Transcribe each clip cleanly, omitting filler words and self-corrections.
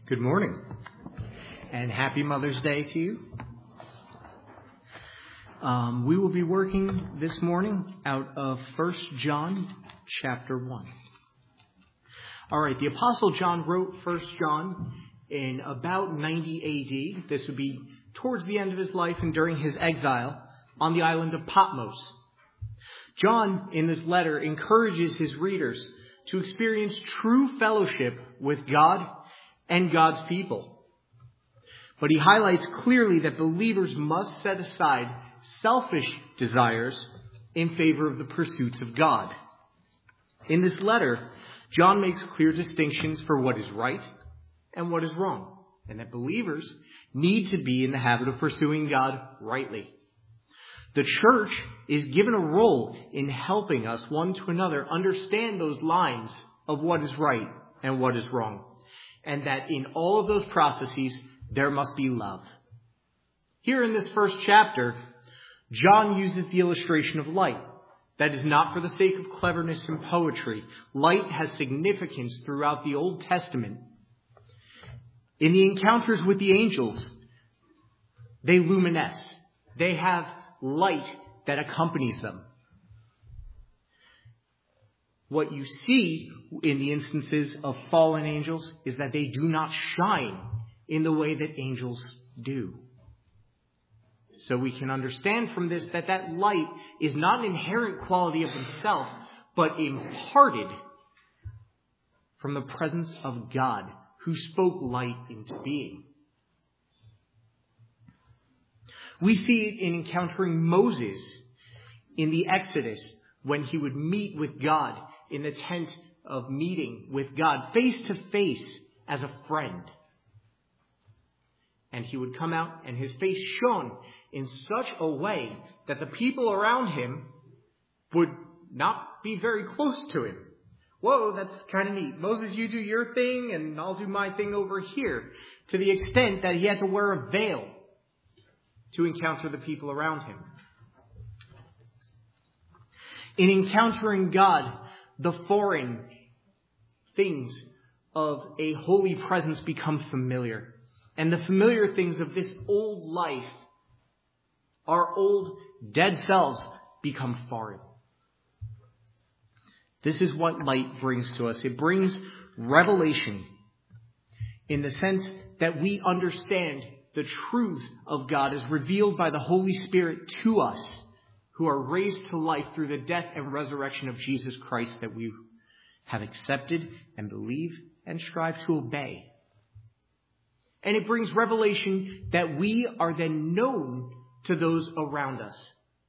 Good morning, and happy Mother's Day to you. We will be working this morning out of 1 John chapter 1. All right, the Apostle John wrote 1 John in about 90 AD. This would be towards the end of his life and during his exile on the island of Patmos. John, in this letter, encourages his readers to experience true fellowship with God and God's people. But he highlights clearly that believers must set aside selfish desires in favor of the pursuits of God. In this letter, John makes clear distinctions for what is right and what is wrong, and that believers need to be in the habit of pursuing God rightly. The church is given a role in helping us one to another understand those lines of what is right and what is wrong. And that in all of those processes, there must be love. Here in this first chapter, John uses the illustration of light. That is not for the sake of cleverness and poetry. Light has significance throughout the Old Testament. In the encounters with the angels, they luminesce. They have light that accompanies them. What you see in the instances of fallen angels is that they do not shine in the way that angels do. So we can understand from this that that light is not an inherent quality of himself, but imparted from the presence of God, who spoke light into being. We see it in encountering Moses in the Exodus when he would meet with God in the tent of meeting with God face to face as a friend. And he would come out and his face shone in such a way that the people around him would not be very close to him. Whoa, that's kind of neat. Moses, you do your thing and I'll do my thing over here. To the extent that he had to wear a veil to encounter the people around him. In encountering God, the foreign things of a holy presence become familiar. And the familiar things of this old life, our old dead selves, become foreign. This is what light brings to us. It brings revelation in the sense that we understand the truth of God is revealed by the Holy Spirit to us, who are raised to life through the death and resurrection of Jesus Christ that we have accepted and believe and strive to obey. And it brings revelation that we are then known to those around us.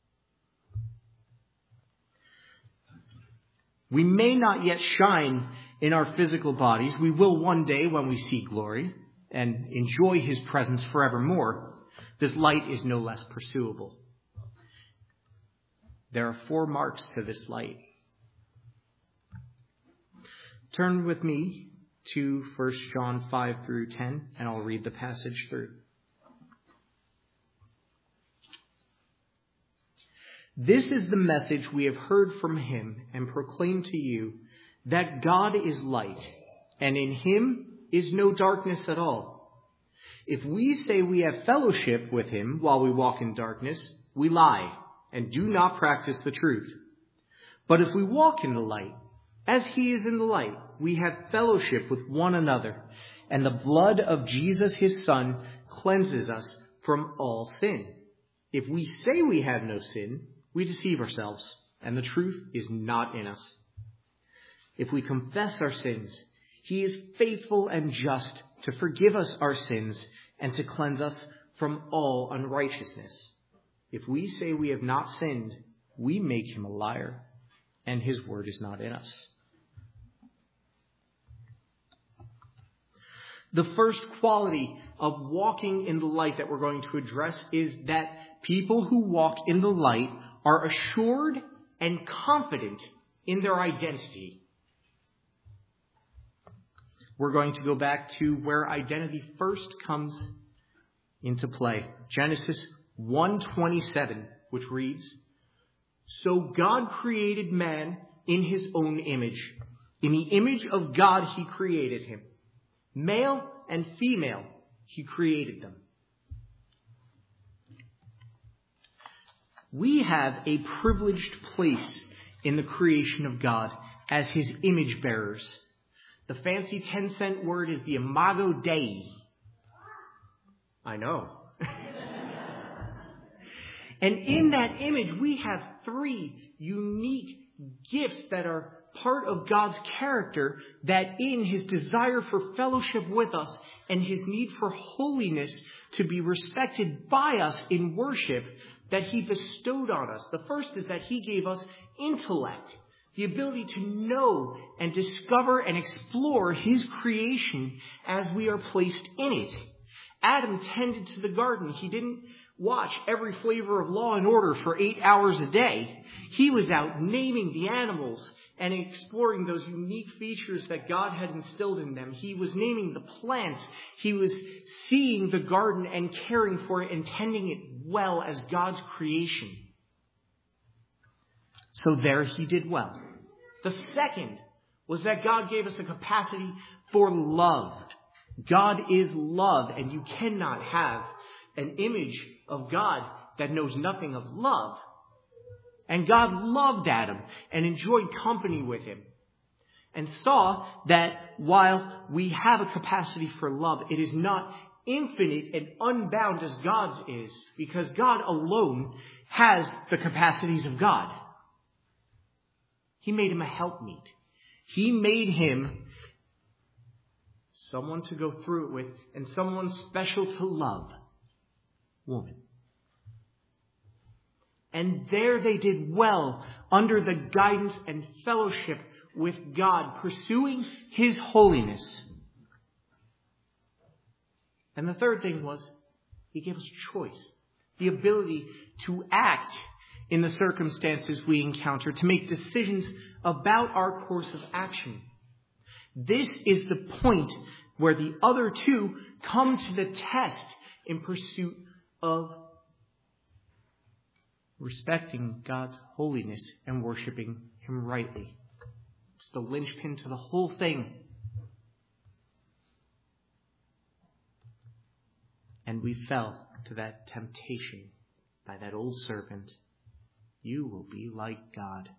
We may not yet shine in our physical bodies. We will one day when we see glory and enjoy his presence forevermore. This light is no less pursuable. There are 4 marks to this light. Turn with me to 1 John 5 through 10, and I'll read the passage through. This is the message we have heard from him and proclaim to you, that God is light, and in him is no darkness at all. If we say we have fellowship with him while we walk in darkness, we lie and do not practice the truth. But if we walk in the light, as he is in the light, we have fellowship with one another, and the blood of Jesus his Son cleanses us from all sin. If we say we have no sin, we deceive ourselves, and the truth is not in us. If we confess our sins, he is faithful and just to forgive us our sins and to cleanse us from all unrighteousness. If we say we have not sinned, we make him a liar, and his word is not in us. The first quality of walking in the light that we're going to address is that people who walk in the light are assured and confident in their identity. We're going to go back to where identity first comes into play. Genesis 1:27, which reads, "So God created man in his own image. In the image of God he created him. Male and female, He created them. We have a privileged place in the creation of God as His image bearers. The fancy 10-cent word is the imago Dei. I know. And in that image, we have 3 unique gifts that are part of God's character, that in His desire for fellowship with us and His need for holiness to be respected by us in worship, that He bestowed on us. The first is that He gave us intellect, the ability to know and discover and explore His creation as we are placed in it. Adam tended to the garden. He didn't watch every flavor of Law and Order for 8 hours a day. He was out naming the animals and exploring those unique features that God had instilled in them. He was naming the plants. He was seeing the garden and caring for it and tending it well as God's creation. So there he did well. The second was that God gave us a capacity for love. God is love, and you cannot have an image of God that knows nothing of love. And God loved Adam and enjoyed company with him, and saw that while we have a capacity for love, it is not infinite and unbound as God's is, because God alone has the capacities of God. He made him a helpmeet. He made him someone to go through it with and someone special to love. Woman. And there they did well under the guidance and fellowship with God, pursuing His holiness. And the third thing was, He gave us choice, the ability to act in the circumstances we encounter, to make decisions about our course of action. This is the point where the other two come to the test in pursuit of respecting God's holiness and worshiping Him rightly. It's the linchpin to the whole thing. And we fell to that temptation by that old serpent. You will be like God.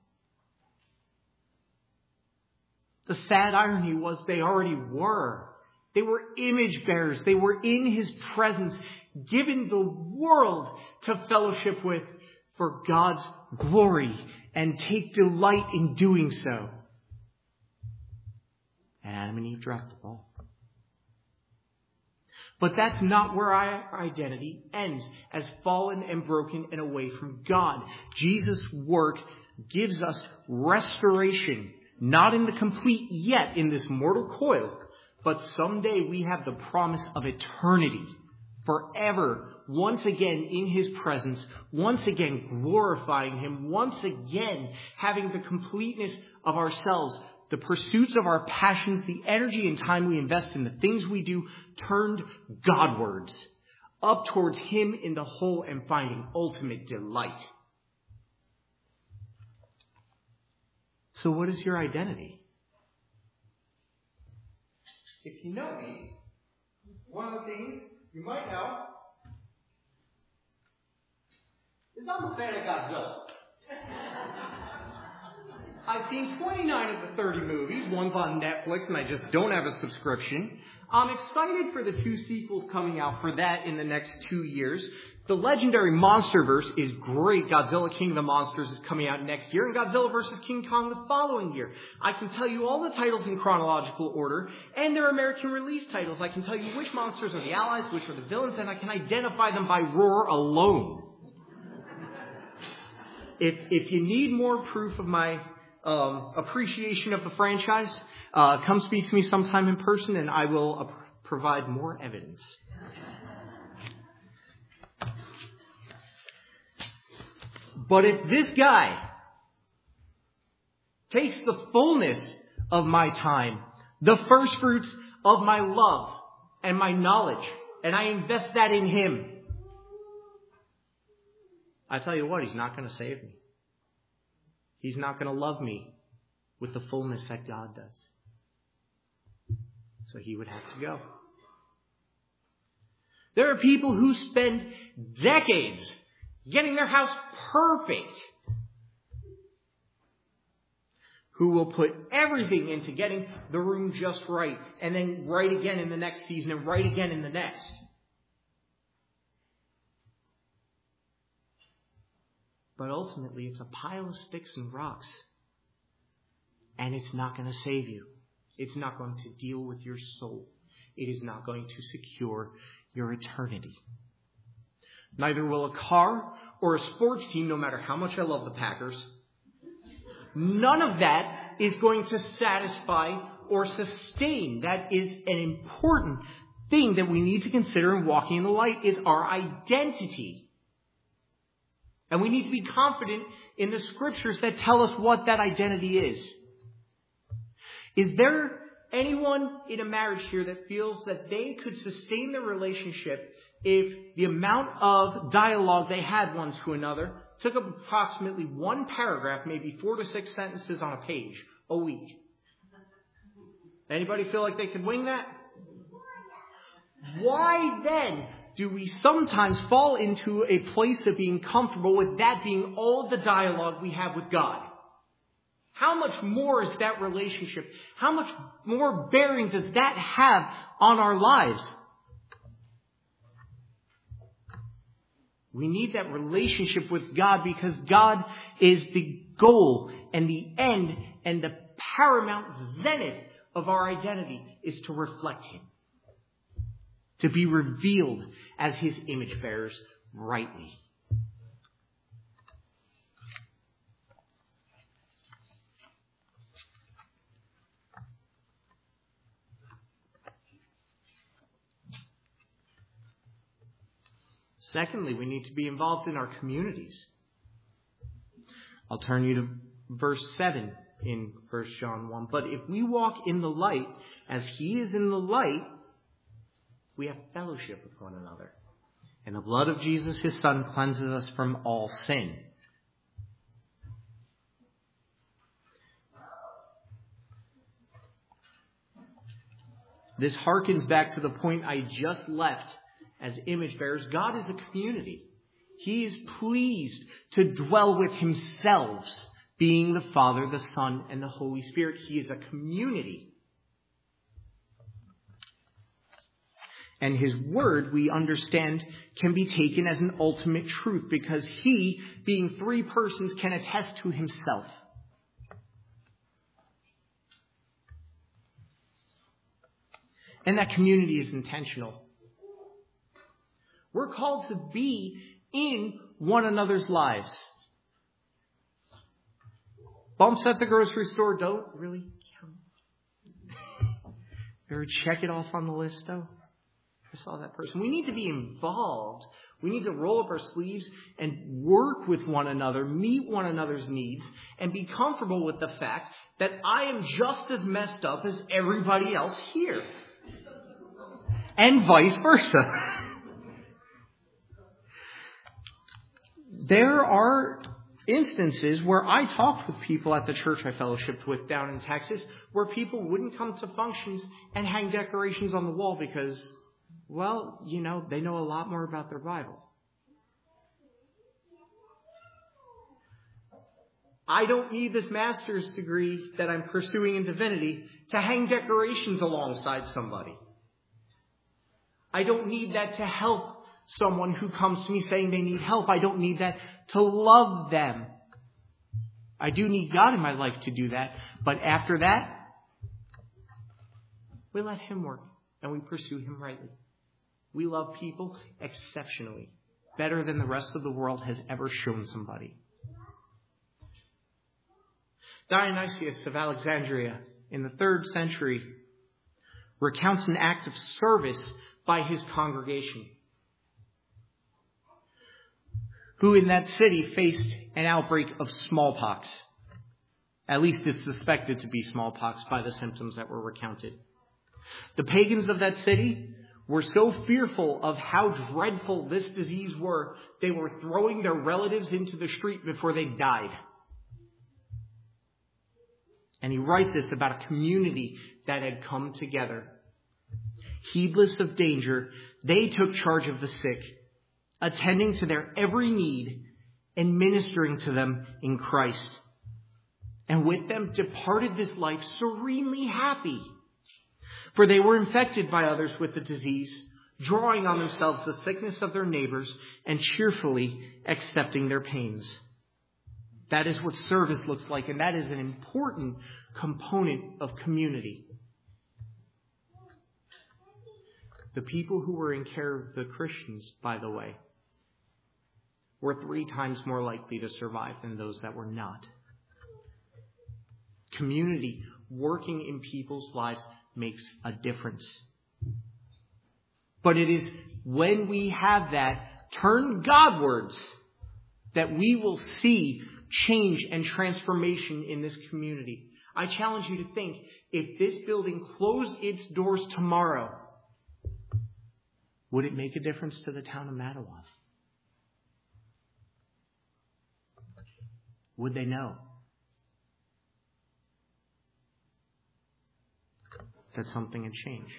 The sad irony was they already were. They were image bearers. They were in His presence, given the world to fellowship with for God's glory and take delight in doing so. And Adam and Eve dropped the ball. But that's not where our identity ends, as fallen and broken and away from God. Jesus' work gives us restoration, not in the complete yet in this mortal coil, but someday we have the promise of eternity, forever, once again in His presence, once again glorifying Him, once again having the completeness of ourselves, the pursuits of our passions, the energy and time we invest in the things we do turned Godwards, up towards Him in the whole and finding ultimate delight. So what is your identity? If you know me, one of the things you might know is I'm a fan of Godzilla. I've seen 29 of the 30 movies. One's on Netflix, and I just don't have a subscription. I'm excited for the 2 sequels coming out for that in the next 2 years. The legendary MonsterVerse is great. Godzilla King of the Monsters is coming out next year, and Godzilla vs. King Kong the following year. I can tell you all the titles in chronological order, and their American release titles. I can tell you which monsters are the allies, which are the villains, and I can identify them by roar alone. If you need more proof of my appreciation of the franchise, come speak to me sometime in person and I will provide more evidence. But if this guy takes the fullness of my time, the first fruits of my love and my knowledge, and I invest that in Him, I tell you what, He's not going to save me. He's not going to love me with the fullness that God does. So He would have to go. There are people who spend decades getting their house perfect, who will put everything into getting the room just right, and then right again in the next season, and right again in the next. But ultimately, it's a pile of sticks and rocks. And it's not going to save you. It's not going to deal with your soul. It is not going to secure your eternity. Neither will a car or a sports team, no matter how much I love the Packers. None of that is going to satisfy or sustain. That is an important thing that we need to consider in walking in the light, is our identity. And we need to be confident in the scriptures that tell us what that identity is. Is there anyone in a marriage here that feels that they could sustain their relationship if the amount of dialogue they had one to another took up approximately one paragraph, maybe 4 to 6 sentences on a page a week? Anybody feel like they could wing that? Why then do we sometimes fall into a place of being comfortable with that being all the dialogue we have with God? How much more is that relationship? How much more bearing does that have on our lives? We need that relationship with God because God is the goal and the end and the paramount zenith of our identity is to reflect Him. To be revealed as His image bearers rightly. Secondly, we need to be involved in our communities. I'll turn you to verse 7 in 1 John 1. But if we walk in the light as He is in the light, we have fellowship with one another. And the blood of Jesus, His Son, cleanses us from all sin. This harkens back to the point I just left. As image bearers, God is a community. He is pleased to dwell with Himself, being the Father, the Son, and the Holy Spirit. He is a community. And His word, we understand, can be taken as an ultimate truth because He, being three persons, can attest to Himself. And that community is intentional. We're called to be in one another's lives. Bumps at the grocery store don't really count. Ever check it off on the list, though? I saw that person. We need to be involved. We need to roll up our sleeves and work with one another, meet one another's needs, and be comfortable with the fact that I am just as messed up as everybody else here. And vice versa. There are instances where I talked with people at the church I fellowshipped with down in Texas where people wouldn't come to functions and hang decorations on the wall because, well, they know a lot more about their Bible. I don't need this master's degree that I'm pursuing in divinity to hang decorations alongside somebody. I don't need that to help someone who comes to me saying they need help. I don't need that to love them. I do need God in my life to do that. But after that, we let Him work and we pursue Him rightly. We love people exceptionally, better than the rest of the world has ever shown somebody. Dionysius of Alexandria in the 3rd century recounts an act of service by his congregation, who in that city faced an outbreak of smallpox. At least it's suspected to be smallpox by the symptoms that were recounted. The pagans of that city were so fearful of how dreadful this disease were, they were throwing their relatives into the street before they died. And he writes this about a community that had come together, heedless of danger, They took charge of the sick, attending to their every need and ministering to them in Christ. And with them departed this life serenely happy. For they were infected by others with the disease, drawing on themselves the sickness of their neighbors and cheerfully accepting their pains. That is what service looks like, and that is an important component of community. The people who were in care of the Christians, by the way, were 3 times more likely to survive than those that were not. Community, working in people's lives, makes a difference. But it is when we have that turned Godwards that we will see change and transformation in this community. I challenge you to think, if this building closed its doors tomorrow, would it make a difference to the town of Mattawa? Would they know that something had changed?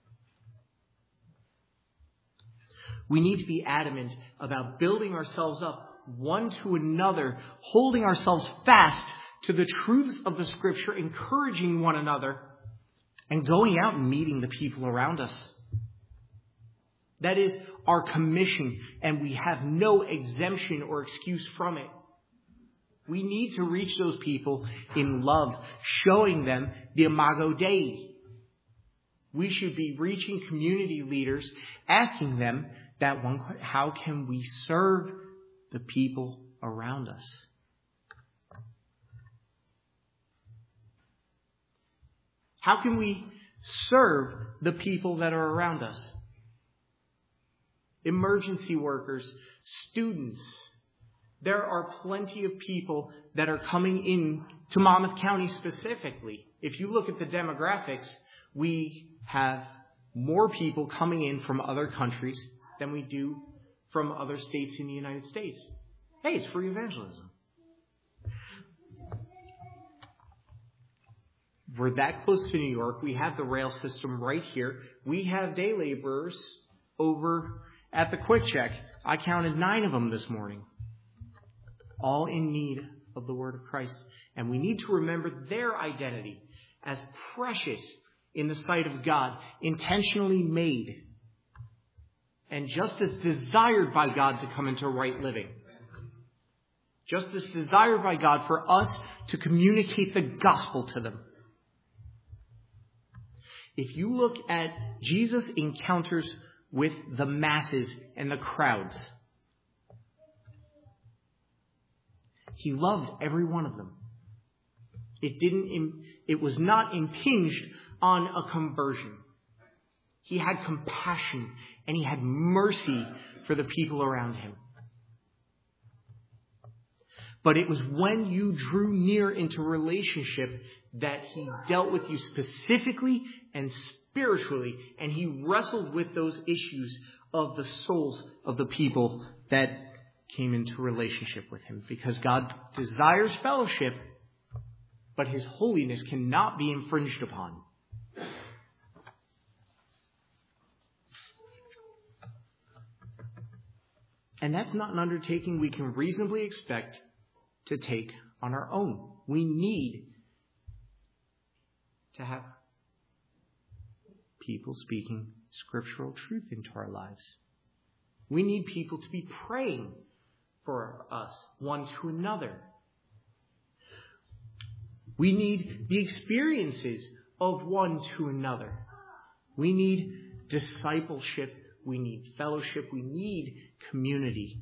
We need to be adamant about building ourselves up one to another, holding ourselves fast to the truths of the Scripture, encouraging one another, and going out and meeting the people around us. That is our commission, and we have no exemption or excuse from it. We need to reach those people in love, showing them the Imago Dei. We should be reaching community leaders, asking them that one, how can we serve the people around us? How can we serve the people that are around us? Emergency workers, students. There are plenty of people that are coming in to Monmouth County specifically. If you look at the demographics, we have more people coming in from other countries than we do from other states in the United States. Hey, it's free evangelism. We're that close to New York. We have the rail system right here. We have day laborers over at the Quick Check. I counted 9 of them this morning. All in need of the word of Christ. And we need to remember their identity as precious in the sight of God, intentionally made, and just as desired by God to come into right living. Just as desired by God for us to communicate the gospel to them. If you look at Jesus' encounters with the masses and the crowds, he loved every one of them. It was not impinged on a conversion. He had compassion and he had mercy for the people around him. But it was when you drew near into relationship that he dealt with you specifically and spiritually, and he wrestled with those issues of the souls of the people that came into relationship with him. Because God desires fellowship, but his holiness cannot be infringed upon. And that's not an undertaking we can reasonably expect to take on our own. We need to have people speaking scriptural truth into our lives. We need people to be praying for us, one to another. We need the experiences of one to another. We need discipleship. We need fellowship. We need community.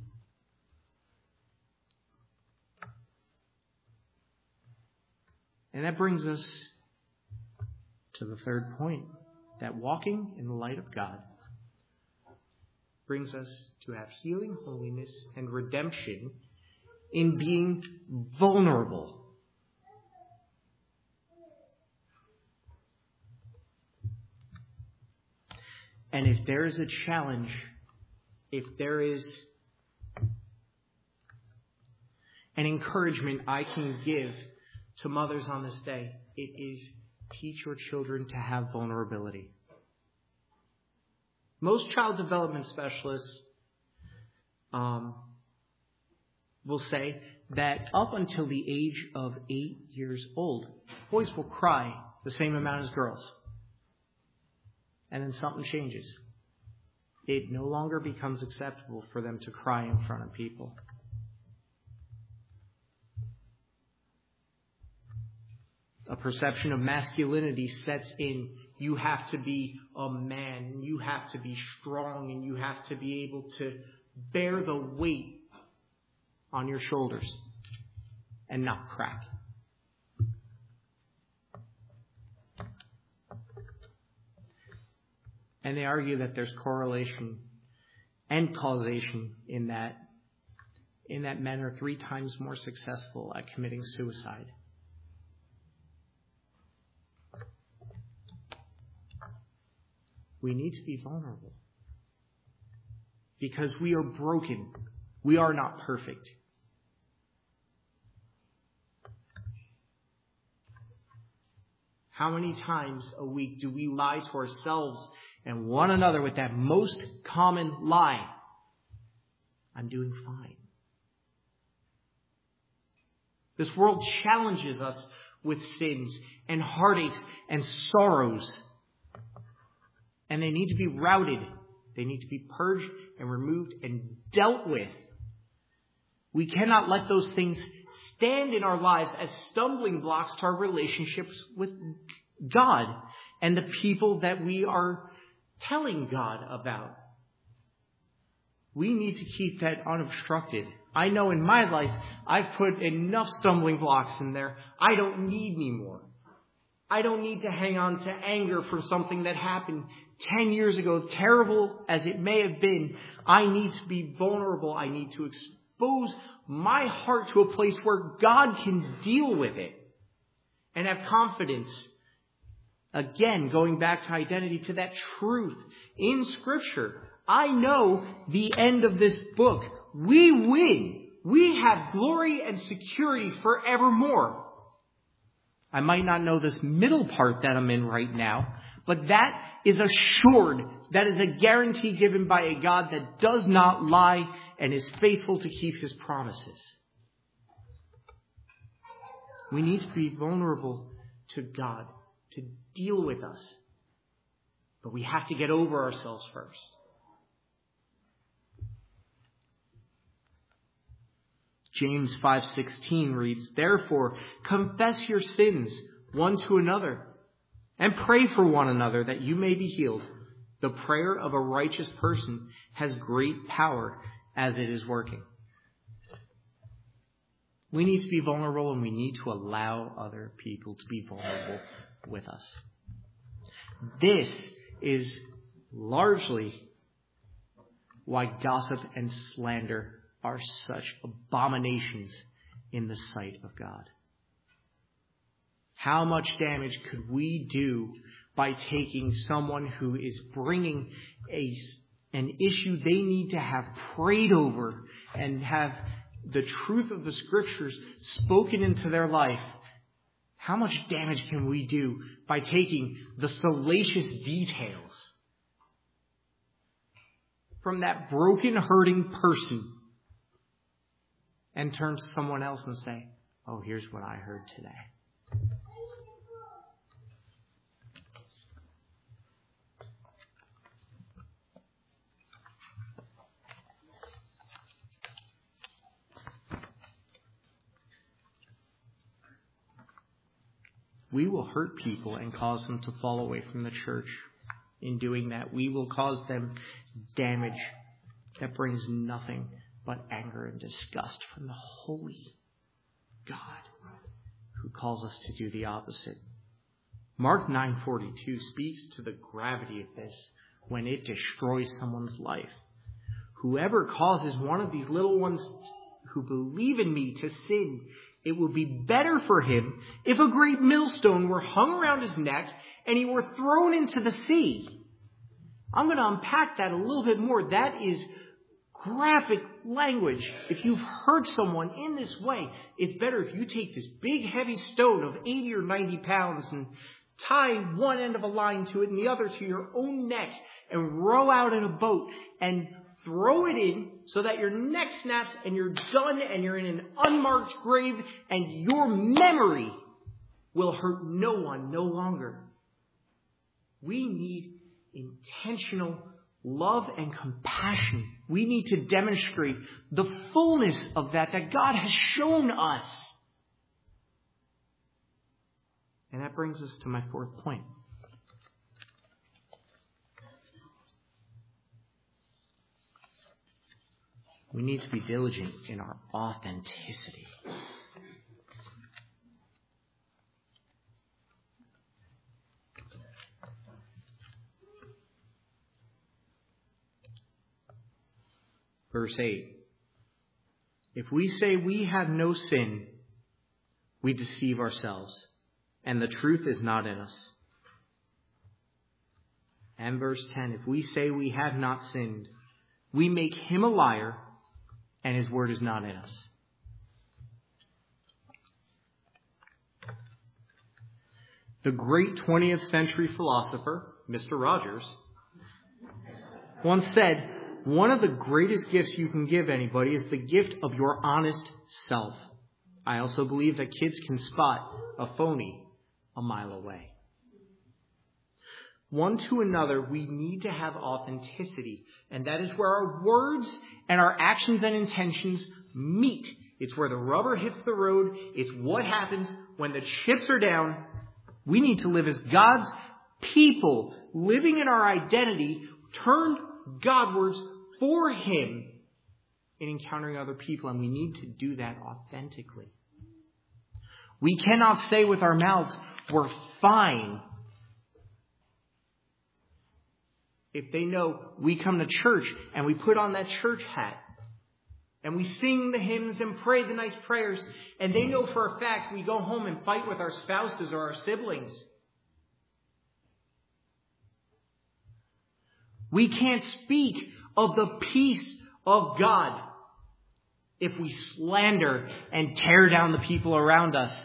And that brings us to the third point, that walking in the light of God brings us to have healing, holiness, and redemption in being vulnerable. And if there is a challenge, if there is an encouragement I can give to mothers on this day, it is teach your children to have vulnerability. Most child development specialists will say that up until the age of 8 years old, boys will cry the same amount as girls. And then something changes. It no longer becomes acceptable for them to cry in front of people. A perception of masculinity sets in. You have to be a man, and you have to be strong, and you have to be able to bear the weight on your shoulders and not crack. And they argue that there's correlation and causation in that men are 3 times more successful at committing suicide. We need to be vulnerable because we are broken. We are not perfect. How many times a week do we lie to ourselves and one another with that most common lie? I'm doing fine. This world challenges us with sins and heartaches and sorrows. And they need to be routed. They need to be purged and removed and dealt with. We cannot let those things stand in our lives as stumbling blocks to our relationships with God and the people that we are telling God about. We need to keep that unobstructed. I know in my life, I've put enough stumbling blocks in there. I don't need any more. I don't need to hang on to anger for something that happened 10 years ago, terrible as it may have been. I need to be vulnerable. I need to expose my heart to a place where God can deal with it and have confidence. Again, going back to identity, to that truth in Scripture. I know the end of this book. We win. We have glory and security forevermore. I might not know this middle part that I'm in right now, but that is assured. That is a guarantee given by a God that does not lie and is faithful to keep his promises. We need to be vulnerable to God to deal with us. But we have to get over ourselves first. James 5:16 reads, "Therefore, confess your sins one to another and pray for one another that you may be healed. The prayer of a righteous person has great power as it is working." We need to be vulnerable, and we need to allow other people to be vulnerable with us. This is largely why gossip and slander are such abominations in the sight of God. How much damage could we do by taking someone who is bringing an issue they need to have prayed over and have the truth of the Scriptures spoken into their life? How much damage can we do by taking the salacious details from that broken, hurting person and turn to someone else and say, "Oh, here's what I heard today." We will hurt people and cause them to fall away from the church. In doing that, we will cause them damage that brings nothing but anger and disgust from the holy God who calls us to do the opposite. Mark 9:42 speaks to the gravity of this when it destroys someone's life. "Whoever causes one of these little ones who believe in me to sin, it would be better for him if a great millstone were hung around his neck and he were thrown into the sea." I'm going to unpack that a little bit more. That is graphic language. If you've hurt someone in this way, it's better if you take this big heavy stone of 80 or 90 pounds and tie one end of a line to it and the other to your own neck and row out in a boat and throw it in so that your neck snaps and you're done and you're in an unmarked grave and your memory will hurt no one no longer. We need intentional love and compassion. We need to demonstrate the fullness of that God has shown us. And that brings us to my fourth point. We need to be diligent in our authenticity. Verse 8. If we say we have no sin, we deceive ourselves, and the truth is not in us. And verse 10. If we say we have not sinned, we make him a liar, and his word is not in us. The great 20th century philosopher, Mr. Rogers, once said, one of the greatest gifts you can give anybody is the gift of your honest self. I also believe that kids can spot a phony a mile away. One to another, we need to have authenticity. And that is where our words and our actions and intentions meet. It's where the rubber hits the road. It's what happens when the chips are down. We need to live as God's people, living in our identity, turned Godwards for Him in encountering other people. And we need to do that authentically. We cannot say with our mouths, we're fine, if they know we come to church and we put on that church hat and we sing the hymns and pray the nice prayers, and they know for a fact we go home and fight with our spouses or our siblings. We can't speak of the peace of God if we slander and tear down the people around us.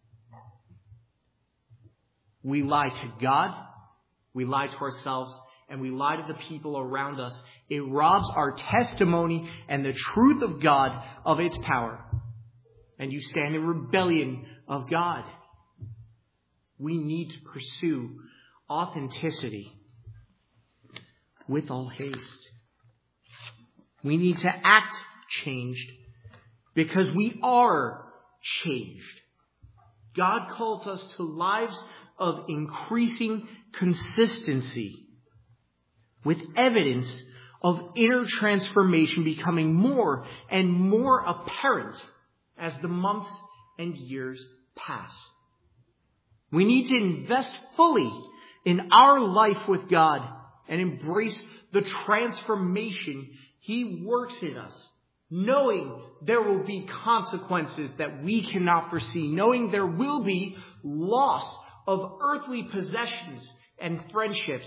We lie to God, we lie to ourselves, and we lie to the people around us. It robs our testimony and the truth of God of its power. And you stand in rebellion of God. We need to pursue authenticity with all haste. We need to act changed because we are changed. God calls us to lives of increasing consistency, with evidence of inner transformation becoming more and more apparent as the months and years pass. We need to invest fully in our life with God and embrace the transformation He works in us, knowing there will be consequences that we cannot foresee, knowing there will be loss of earthly possessions and friendships,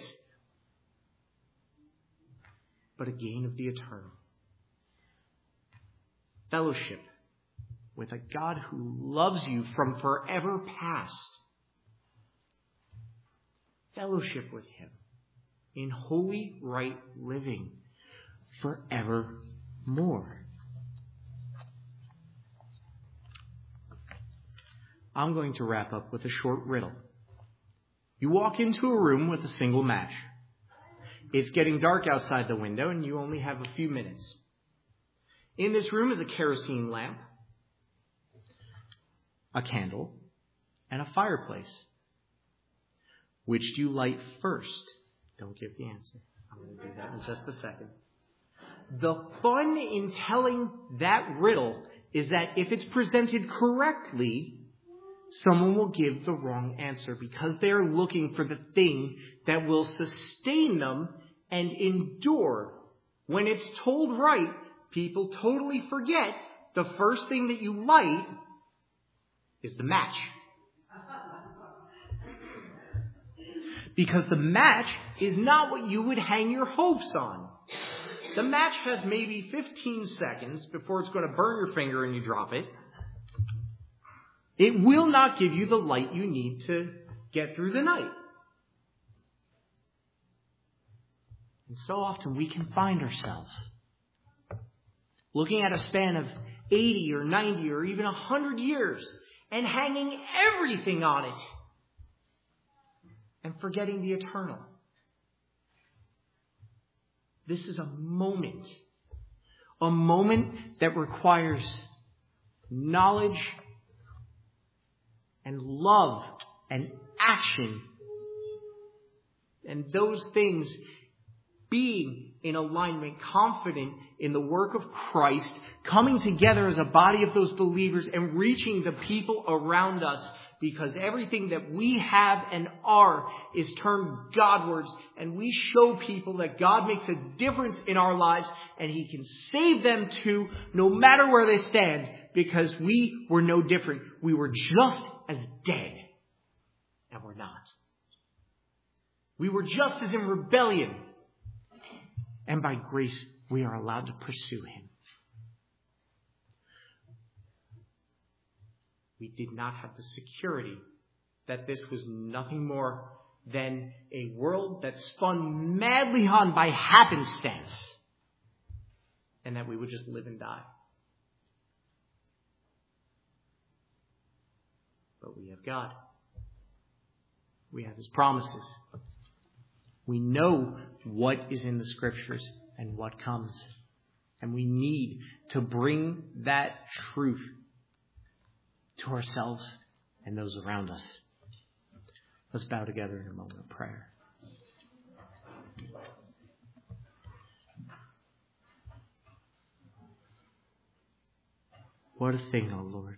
but a gain of the eternal. Fellowship with a God who loves you from forever past. Fellowship with Him in holy right living forevermore. I'm going to wrap up with a short riddle. You walk into a room with a single match. It's getting dark outside the window and you only have a few minutes. In this room is a kerosene lamp, a candle, and a fireplace. Which do you light first? Don't give the answer. I'm going to do that in just a second. The fun in telling that riddle is that if it's presented correctly, someone will give the wrong answer because they are looking for the thing that will sustain them and endure. When it's told right, people totally forget the first thing that you light is the match. Because the match is not what you would hang your hopes on. The match has maybe 15 seconds before it's going to burn your finger and you drop it. It will not give you the light you need to get through the night. And so often we can find ourselves looking at a span of 80 or 90 or even 100 years and hanging everything on it and forgetting the eternal. This is a moment that requires knowledge and love and action. And those things being in alignment, confident in the work of Christ, coming together as a body of those believers and reaching the people around us, because everything that we have and are is turned Godwards, and we show people that God makes a difference in our lives and He can save them too, no matter where they stand, because we were no different. We were just as dead, and we're not. We were just as in rebellion, and by grace we are allowed to pursue Him. We did not have the security that this was nothing more than a world that spun madly on by happenstance, and that we would just live and die. But we have God. We have His promises. We know what is in the Scriptures and what comes. And we need to bring that truth to ourselves and those around us. Let's bow together in a moment of prayer. What a thing, O Lord.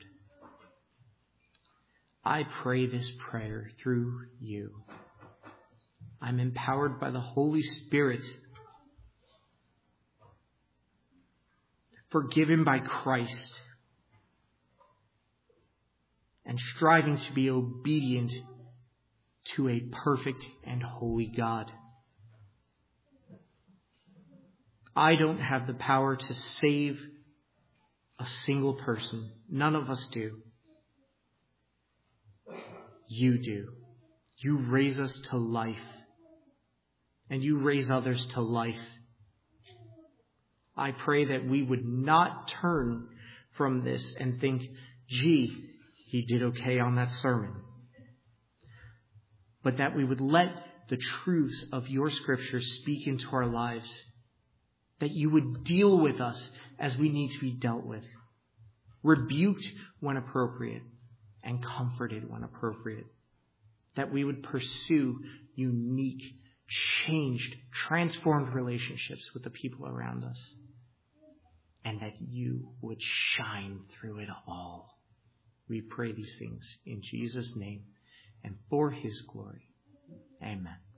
I pray this prayer through You. I'm empowered by the Holy Spirit, forgiven by Christ, and striving to be obedient to a perfect and holy God. I don't have the power to save a single person. None of us do. You do. You raise us to life. And You raise others to life. I pray that we would not turn from this and think, gee, he did okay on that sermon. But that we would let the truths of Your Scriptures speak into our lives. That You would deal with us as we need to be dealt with. Rebuked when appropriate and comforted when appropriate. That we would pursue unique, changed, transformed relationships with the people around us. And that You would shine through it all. We pray these things in Jesus' name and for His glory. Amen.